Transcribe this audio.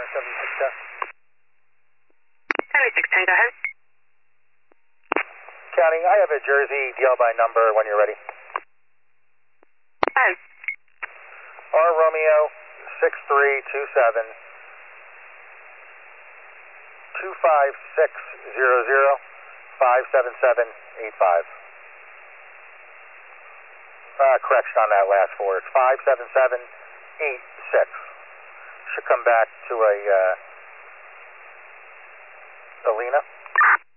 7610. 7610, go ahead. County, I have a Jersey deal by number when you're ready. Go ahead. R Romeo 6327 25600 57785. Correction on that last four. It's 57786. Should come back to a Alina.